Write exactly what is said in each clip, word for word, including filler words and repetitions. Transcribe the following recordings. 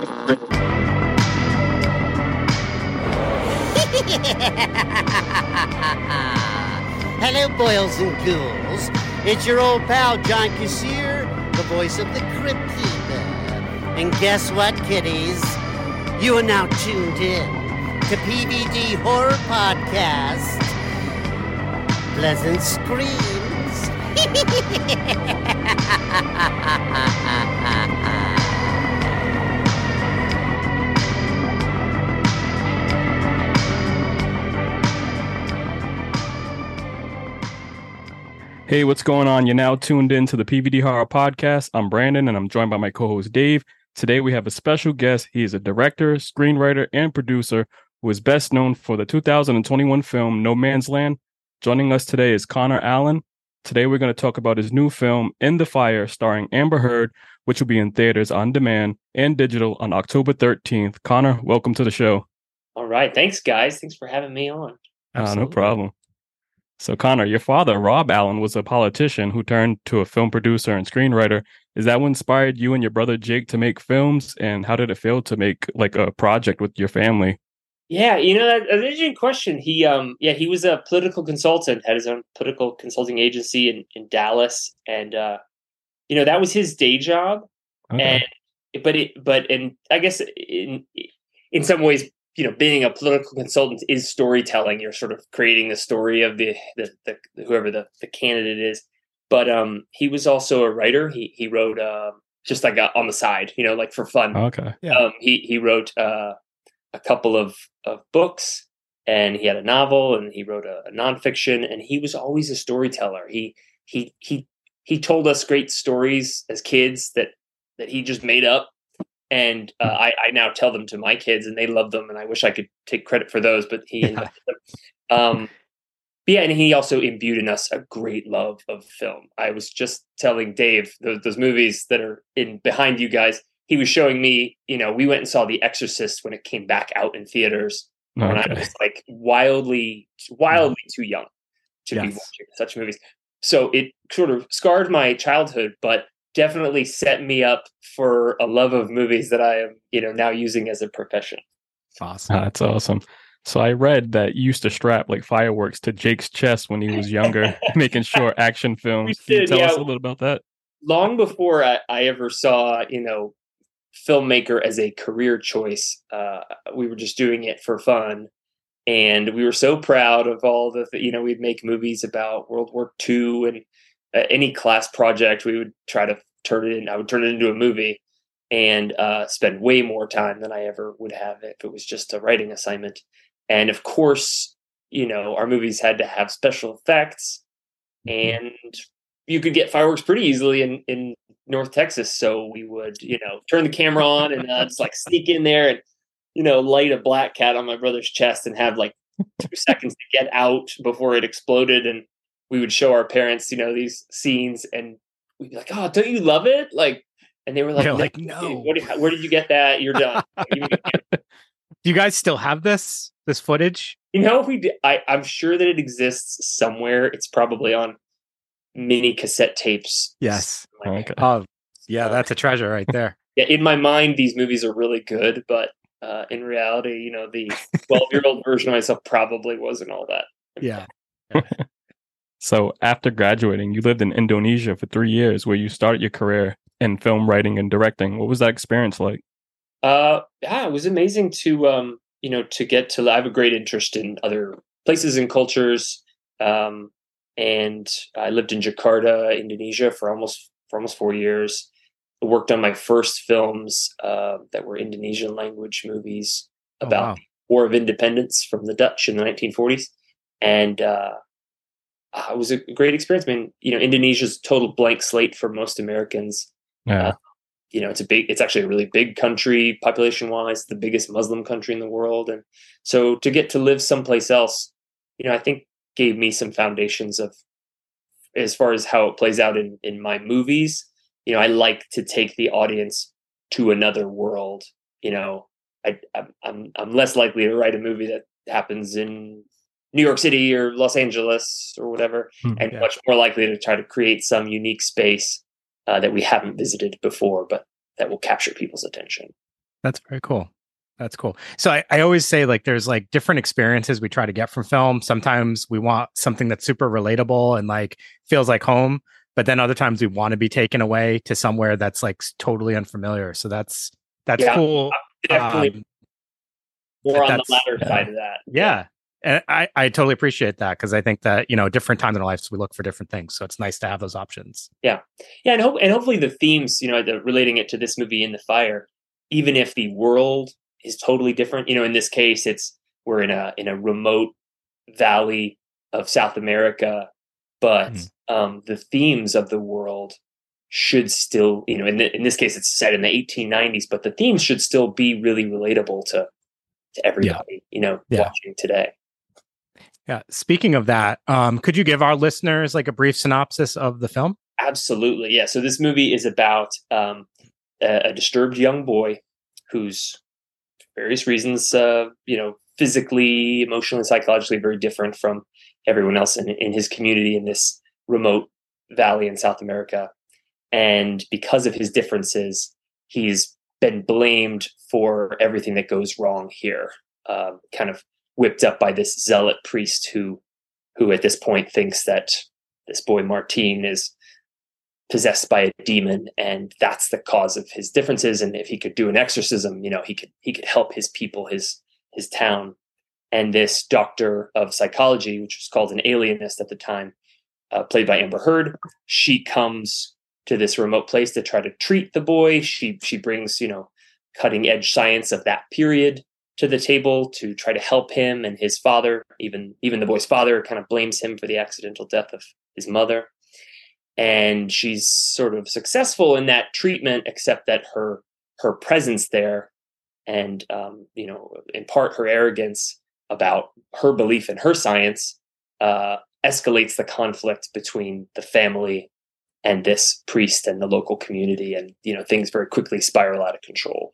Hello, boils and ghouls. It's your old pal, John Kassir, the voice of the Crypt Keeper. And guess what, kiddies? You are now tuned in to P V D Horror Podcast. Pleasant screams. Hey, what's going on? You're now tuned in to the P V D Horror Podcast. I'm Brandon, and I'm joined by my co-host Dave. Today, we have a special guest. He is a director, screenwriter, and producer who is best known for the two thousand twenty-one film No Man's Land. Joining us today is Connor Allen. Today, we're going to talk about his new film, In the Fire, starring Amber Heard, which will be in theaters on demand and digital on October thirteenth. Connor, welcome to the show. All right. Thanks, guys. Thanks for having me on. Uh, no problem. So, Connor, your father, Rob Allen, was a politician who turned to a film producer and screenwriter. Is that what inspired you and your brother Jake to make films? And how did it feel to make like a project with your family? Yeah, you know, that, that's an interesting question. He, um, yeah, he was a political consultant, had his own political consulting agency in, in Dallas, and uh, you know, that was his day job. Okay. And but it, but and I guess in in some ways, you know, being a political consultant is storytelling. You're sort of creating the story of the, the, the whoever the, the candidate is. But um, he was also a writer. He he wrote uh, just like a, on the side, you know, like for fun. Okay. Yeah. Um, he he wrote uh, a couple of, of books, and he had a novel, and he wrote a, a nonfiction. And he was always a storyteller. He he he he told us great stories as kids that that he just made up. And uh, I, I now tell them to my kids, and they love them. And I wish I could take credit for those, but he invented them. Um, but yeah, and he also imbued in us a great love of film. I was just telling Dave those, those movies that are in behind you guys. He was showing me, you know, we went and saw The Exorcist when it came back out in theaters, okay. when I was like wildly, wildly too young to yes. be watching such movies. So it sort of scarred my childhood, but definitely set me up for a love of movies that I am, you know, now using as a profession. Awesome. That's awesome. So I read that you used to strap like fireworks to Jake's chest when he was younger, making sure action films. Can you tell yeah. us a little about that? Long before I, I ever saw, you know, filmmaker as a career choice, uh, we were just doing it for fun. And we were so proud of all the, you know, we'd make movies about World War Two, and uh, any class project, we would try to turn it in. I would turn it into a movie, and uh, spend way more time than I ever would have if it was just a writing assignment. And of course, you know, our movies had to have special effects, and you could get fireworks pretty easily in, in North Texas. So we would, you know, turn the camera on and uh, just like sneak in there and, you know, light a black cat on my brother's chest and have like two seconds to get out before it exploded. And we would show our parents, you know, these scenes, and we'd be like, "Oh, don't you love it?" Like, and they were like, no, no, like, no. What do you, where did you get that? You're done. Do you guys still have this this footage? You know, we did, I, I'm sure that it exists somewhere. It's probably on mini cassette tapes. Yes. Okay. Oh, yeah, that's a treasure right there. Yeah, in my mind, these movies are really good, but uh, in reality, you know, the twelve-year-old version of myself probably wasn't all that. Yeah. So after graduating, you lived in Indonesia for three years, where you started your career in film writing and directing. What was that experience like? Uh, yeah, it was amazing to, um, you know, to get to, I have a great interest in other places and cultures. Um, and I lived in Jakarta, Indonesia for almost, for almost four years. I worked on my first films, uh, that were Indonesian language movies about oh, wow. the War of Independence from the Dutch in the nineteen forties. And, uh, it was a great experience. I mean, you know, Indonesia's a total blank slate for most Americans. Yeah. Uh, you know, it's a big, it's actually a really big country population wise, the biggest Muslim country in the world. And so to get to live someplace else, you know, I think gave me some foundations of, as far as how it plays out in, in my movies. You know, I like to take the audience to another world. You know, I, I'm, I'm, I'm less likely to write a movie that happens in New York City or Los Angeles or whatever, mm, and yeah. much more likely to try to create some unique space uh, that we haven't visited before, but that will capture people's attention. That's very cool. That's cool. So I, I always say like there's like different experiences we try to get from film. Sometimes we want something that's super relatable and like feels like home, but then other times we want to be taken away to somewhere that's like totally unfamiliar. So that's that's Yeah, cool. definitely Um, more on the that's latter yeah. side of that. yeah. And I, I totally appreciate that because I think that, you know, different times in our lives we look for different things. So it's nice to have those options. Yeah, yeah, and hope and hopefully the themes, you know, the, relating it to this movie In the Fire, even if the world is totally different, you know, in this case, it's we're in a in a remote valley of South America, but Mhm. um, the themes of the world should still, you know, in the, in this case, it's set in the eighteen nineties, but the themes should still be really relatable to to everybody, you know, Yeah. watching today. Yeah. Speaking of that, um, could you give our listeners like a brief synopsis of the film? Absolutely, yeah. So this movie is about um, a, a disturbed young boy who's for various reasons, uh, you know, physically, emotionally, psychologically, very different from everyone else in, in his community in this remote valley in South America. And because of his differences, he's been blamed for everything that goes wrong here. Um, kind of whipped up by this zealot priest who, who at this point thinks that this boy Martin is possessed by a demon, and that's the cause of his differences. And if he could do an exorcism, you know, he could he could help his people, his his town. And this doctor of psychology, which was called an alienist at the time, uh, played by Amber Heard, she comes to this remote place to try to treat the boy. She she brings, you know, cutting edge science of that period to the table to try to help him and his father. Even even the boy's father kind of blames him for the accidental death of his mother. And she's sort of successful in that treatment, except that her her presence there, and um, you know, in part her arrogance about her belief in her science, uh, escalates the conflict between the family and this priest and the local community, and you know, things very quickly spiral out of control.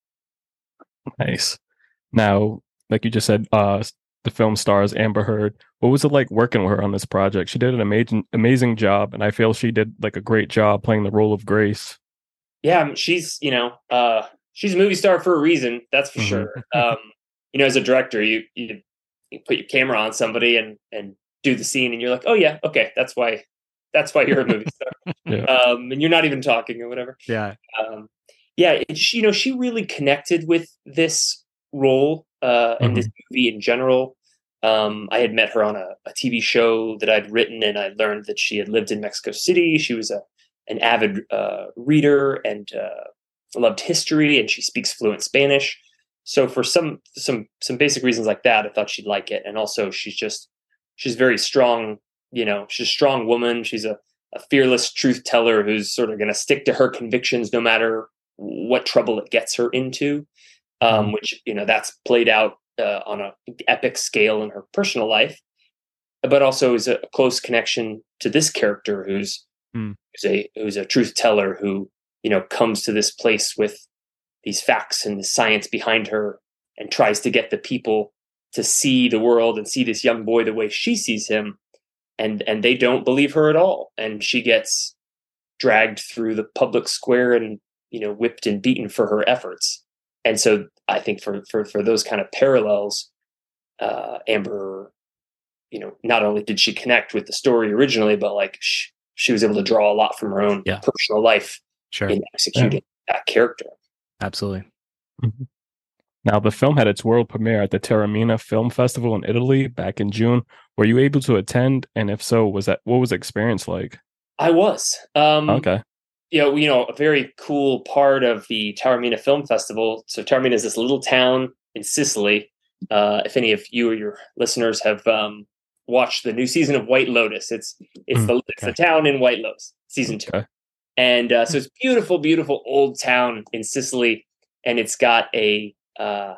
Nice. Now, like you just said, uh, the film stars Amber Heard. What was it like working with her on this project? She did an amazing, amazing job, and I feel she did like a great job playing the role of Grace. Yeah, I mean, she's you know, uh, she's a movie star for a reason. That's for Mhm. sure. Um, you know, as a director, you, you you put your camera on somebody and and do the scene, and you're like, oh yeah, okay, that's why that's why you're a movie star. Yeah. Um, and you're not even talking or whatever. Yeah. Um, yeah, it, she, you know, she really connected with this role uh, and this movie in general. Um, I had met her on a, a T V show that I'd written, and I learned that she had lived in Mexico City. She was a an avid uh, reader and uh, loved history, and she speaks fluent Spanish. So for some some some basic reasons like that, I thought she'd like it. And also, she's just she's very strong. You know, she's a strong woman. She's a, a fearless truth teller who's sort of going to stick to her convictions no matter what trouble it gets her into. Um, Mhm. Which, you know, that's played out uh, on a epic scale in her personal life, but also is a close connection to this character who's Mm. who's a who's a truth teller who, you know, comes to this place with these facts and the science behind her and tries to get the people to see the world and see this young boy the way she sees him, and and they don't believe her at all, and she gets dragged through the public square and, you know, whipped and beaten for her efforts. And so I think for for for those kind of parallels, uh, Amber, you know, not only did she connect with the story originally, but like she, she was able to draw a lot from her own Yeah. personal life Sure. in executing that character. Absolutely. Mhm. Now, the film had its world premiere at the Taormina Film Festival in Italy back in June. Were you able to attend? And if so, was that what was the experience like? I was. Um, Okay. you know, you know, a very cool part of the Taormina Film Festival. So Taormina is this little town in Sicily. Uh, if any of you or your listeners have um, watched the new season of White Lotus, it's it's Mm, the it's okay. the town in White Lotus, season two. Okay. And uh, so it's beautiful, beautiful old town in Sicily, and it's got a uh,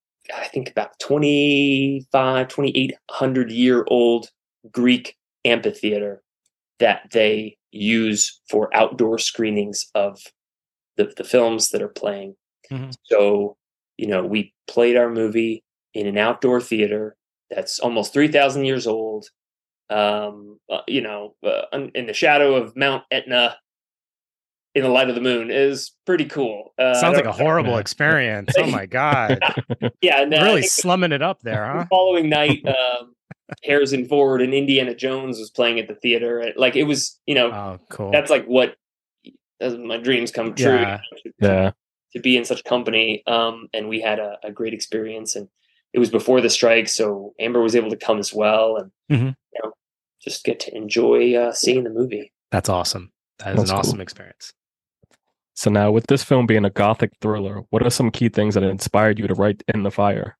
I think about twenty-five, twenty-eight hundred year old Greek amphitheater that they use for outdoor screenings of the, the films that are playing. Mhm. So, you know, we played our movie in an outdoor theater that's almost three thousand years old, um, uh, you know, uh, in the shadow of Mount Etna, in the light of the moon is pretty cool. Uh, Sounds like a horrible experience. Oh my God. yeah. And, uh, really slumming it up there, huh? The following night, um, Harrison Ford and Indiana Jones was playing at the theater. Like it was, you know, oh, cool. That's like what that's my dreams come true. Yeah. To, yeah. to be in such company. Um, and we had a, a great experience, and it was before the strike. So Amber was able to come as well. And, mm-hmm. you know, just get to enjoy uh, seeing the movie. That's awesome. That is That's an cool. awesome experience. So now with this film being a gothic thriller, what are some key things that inspired you to write In the Fire?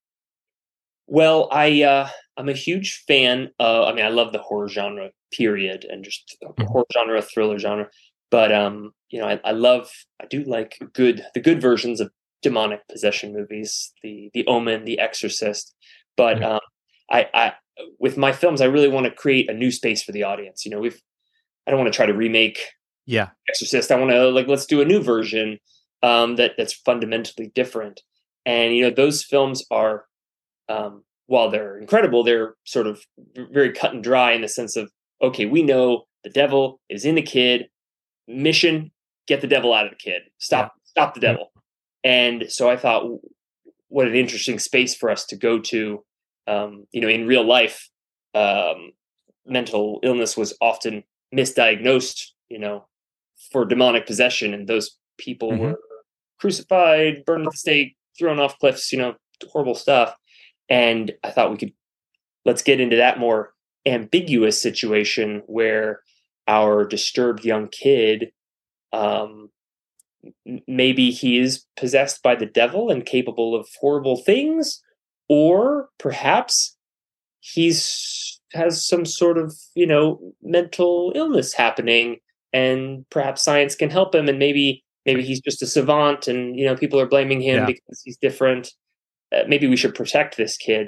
Well, I, uh, I'm a huge fan of, I mean, I love the horror genre period and just the Mhm. horror genre, thriller genre. But, um, you know, I, I love, I do like good, the good versions of demonic possession movies, the, the Omen, the Exorcist. But, Yeah. um, I, I, with my films, I really want to create a new space for the audience. You know, we've, I don't want to try to remake Yeah. Exorcist. I want to like, let's do a new version, um, that that's fundamentally different. And, you know, those films are, um, while they're incredible, they're sort of very cut and dry in the sense of, okay, we know the devil is in the kid. Mission: get the devil out of the kid. Stop, yeah. stop the devil. And so I thought, what an interesting space for us to go to. Um, you know, in real life, um, mental illness was often misdiagnosed, you know, for demonic possession, and those people mm-hmm. were crucified, burned at the stake, thrown off cliffs, you know, horrible stuff. And I thought we could, let's get into that more ambiguous situation where our disturbed young kid, um, maybe he is possessed by the devil and capable of horrible things, or perhaps he's has some sort of, you know, mental illness happening, and perhaps science can help him, and maybe maybe he's just a savant, and, you know, people are blaming him yeah. because he's different. Uh, maybe we should protect this kid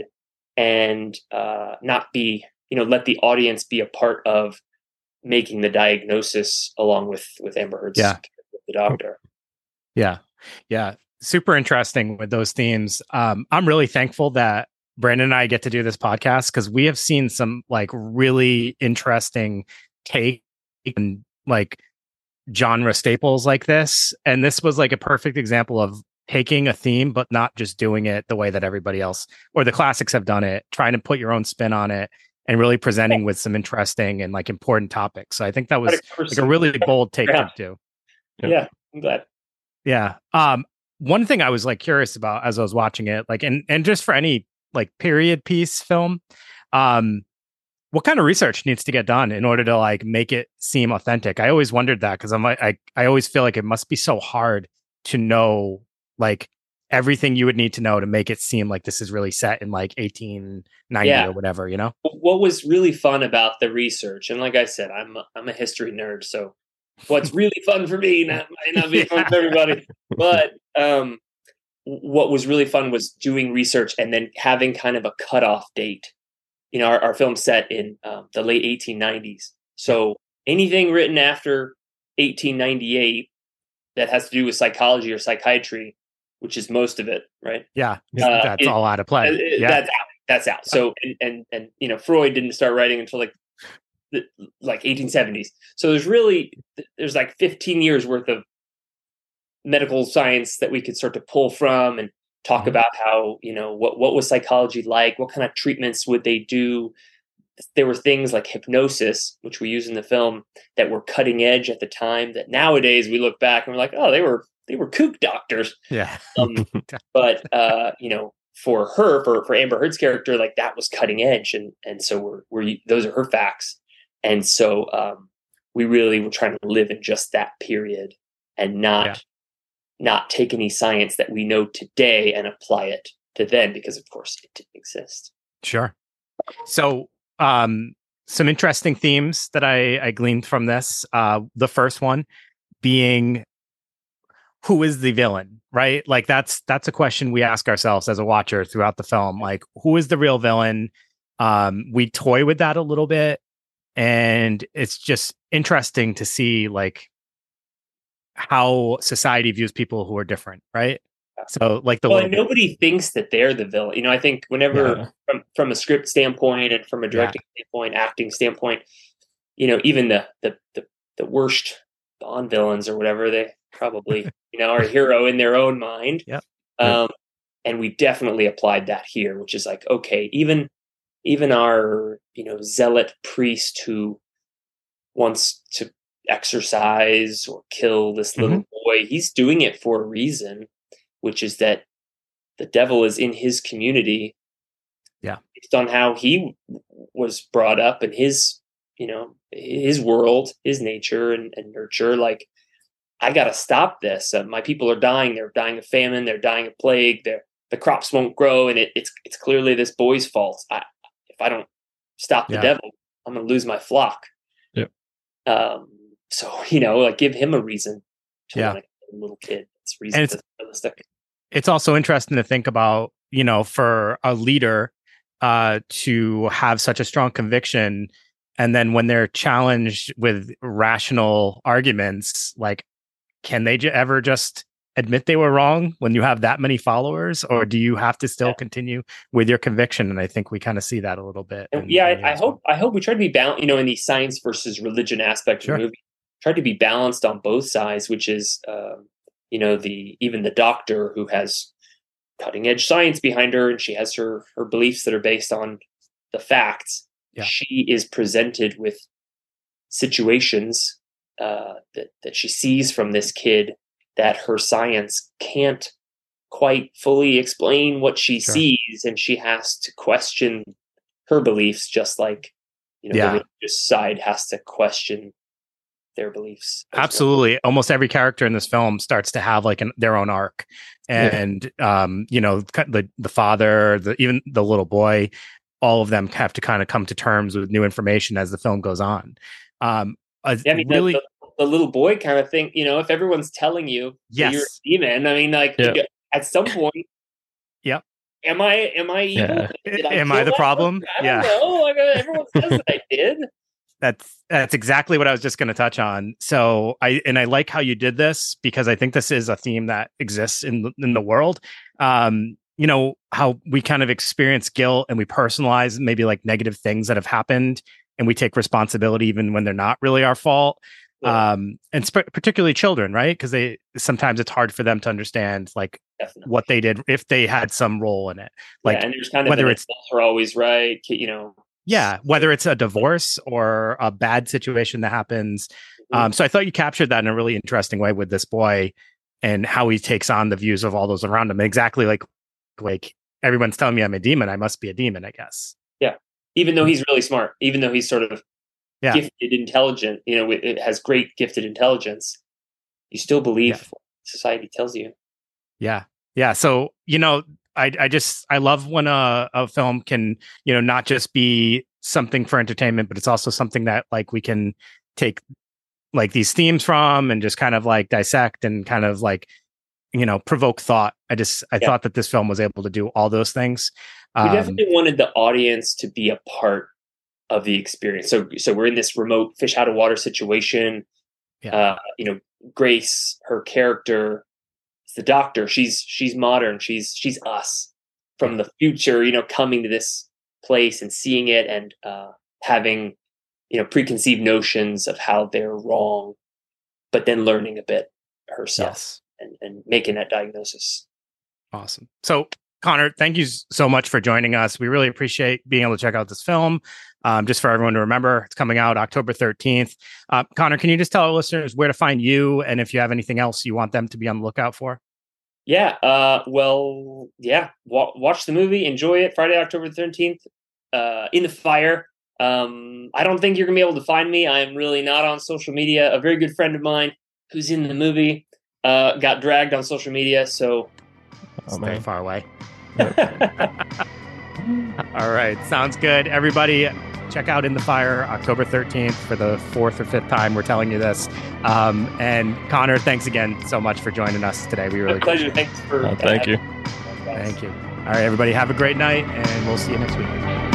and uh, not be, you know, let the audience be a part of making the diagnosis along with with Amber Heard's yeah. the doctor. Yeah, yeah, super interesting with those themes. Um, I'm really thankful that Brandon and I get to do this podcast, because we have seen some like really interesting take and like genre staples like this, and this was like a perfect example of taking a theme but not just doing it the way that everybody else or the classics have done it, trying to put your own spin on it and really presenting with some interesting and like important topics. So I think that was like a really bold take yeah. to do. Yeah. yeah, I'm glad. Yeah. Um, one thing I was like curious about as I was watching it, like, and and just for any like period piece film, um, what kind of research needs to get done in order to like make it seem authentic? I always wondered that, because I'm like, I I always feel like it must be so hard to know like everything you would need to know to make it seem like this is really set in like eighteen ninety yeah. or whatever, you know? What was really fun about the research, and like I said, I'm a, I'm a history nerd, so what's really fun for me not, might not be fun for everybody. But um, what was really fun was doing research and then having kind of a cutoff date. You know, our, our film's set in um, the late eighteen nineties. So anything written after eighteen ninety-eight that has to do with psychology or psychiatry, which is most of it, right? Yeah, uh, that's it, all out of play. It, yeah. That's out. That's out. So, and, and, and, you know, Freud didn't start writing until like, the, like eighteen seventies. So there's really, there's like fifteen years worth of medical science that we could start to pull from and talk mm-hmm. about how, you know, what, what was psychology like? What kind of treatments would they do? There were things like hypnosis, which we use in the film, that were cutting edge at the time, that nowadays we look back and we're like, oh, they were, they were kook doctors. Yeah. um, but, uh, you know, for her, for, for Amber Heard's character, like that was cutting edge. And, and so we're, we're, those are her facts. And so, um, we really were trying to live in just that period and not, yeah. not take any science that we know today and apply it to then, because of course it didn't exist. Sure. So, um, some interesting themes that I, I gleaned from this. Uh, the first one being, who is the villain, right? Like that's, that's a question we ask ourselves as a watcher throughout the film. Like, who is the real villain? Um, we toy with that a little bit, and it's just interesting to see like how society views people who are different, right? So like the well, and nobody thinks that they're the villain. You know, I think whenever yeah. from, from a script standpoint and from a directing yeah. standpoint, acting standpoint, you know, even the, the, the, the worst Bond villains or whatever they probably, you know, are a hero in their own mind. Yep. Um, and we definitely applied that here, which is like, okay, even even our, you know, zealot priest who wants to exercise or kill this little Mhm. boy, he's doing it for a reason, which is that the devil is in his community. Yeah. Based on how he was brought up and his, you know, his world, his nature and, and nurture. Like, I got to stop this. Uh, my people are dying. They're dying of famine. They're dying of plague. They're, the crops won't grow. And it, it's, it's clearly this boy's fault. I, if I don't stop the Yeah. devil, I'm going to lose my flock. Yep. Um, so, you know, like give him a reason to Yeah. want to kill a little kid. It's reason And to realistic. It's also interesting to think about, you know, for a leader uh, to have such a strong conviction. And then when they're challenged with rational arguments, like, can they j- ever just admit they were wrong when you have that many followers? Or do you have to still Yeah. continue with your conviction? And I think we kind of see that a little bit. And in- yeah, in I, I as hope well. I hope we try to be balanced, you know, in the science versus religion aspect Sure. of the movie. Try to be balanced on both sides, which is, um, you know, the even the doctor who has cutting edge science behind her, and she has her her beliefs that are based on the facts. Yeah. She is presented with situations uh, that that she sees from this kid that her science can't quite fully explain what she Sure. sees, and she has to question her beliefs, just like, you know, Yeah. the religious side has to question their beliefs. as well. Absolutely. Almost every character in this film starts to have like an, their own arc. And, um, you know, cut- the, the father, the, even the little boy, all of them have to kind of come to terms with new information as the film goes on. Um, a Yeah, I mean, really, the, the, the little boy kind of thing, you know, if everyone's telling you that you're a yes. demon, I mean, like, Yeah. at some point, Yep. am I am I evil? Yeah. Did Am I kill the that problem? person? I Yeah. don't know. Like, uh, everyone says that I did. That's that's exactly what I was just going to touch on. So I and I like how you did this because I think this is a theme that exists in the- in the world. Um, you know how we kind of experience guilt and we personalize maybe like negative things that have happened, and we take responsibility even when they're not really our fault. Yeah. Um, and sp- particularly children, right? Because they sometimes it's hard for them to understand like Definitely. what they did if they had some role in it. Like yeah, and there's kind of whether an it's- adults are always right, ki- you know. yeah, whether it's a divorce or a bad situation that happens. Mhm. Um, so I thought you captured that in a really interesting way with this boy and how he takes on the views of all those around him. Exactly like like everyone's telling me I'm a demon, I must be a demon, I guess. Even though he's really smart, even though he's sort of Yeah. gifted, intelligent, you know, it, it has great gifted intelligence, you still believe Yeah. what society tells you. Yeah. Yeah. So, you know, I I just I love when a, a film can, you know, not just be something for entertainment, but it's also something that like we can take like these themes from and just kind of like dissect and kind of like, you know, provoke thought. I just I Yeah. thought that this film was able to do all those things. We Um, definitely wanted the audience to be a part of the experience. So, so we're in this remote fish out of water situation. Yeah. Uh, you know, Grace, her character, is the doctor. She's she's modern. She's she's us from the future. You know, coming to this place and seeing it and uh, having, you know, preconceived notions of how they're wrong, but then learning a bit herself yes. and, and making that diagnosis. Awesome. So, Connor, thank you s- so much for joining us. We really appreciate being able to check out this film. Um, just for everyone to remember, it's coming out October thirteenth. Uh, Connor, can you just tell our listeners where to find you and if you have anything else you want them to be on the lookout for? Yeah. Uh, well, yeah. Wa- watch the movie. Enjoy it. Friday, October thirteenth. Uh, in the Fire. Um, I don't think you're gonna be able to find me. I'm really not on social media. A very good friend of mine who's in the movie uh, got dragged on social media. So, Oh, Stay man. far away. All right. Sounds good. Everybody, check out In the Fire October thirteenth for the fourth or fifth time we're telling you this. Um, and Connor, thanks again so much for joining us today. We really my pleasure. appreciate it. Thanks for. Oh, thank you. Thank you. All right, everybody, have a great night, and we'll see you next week.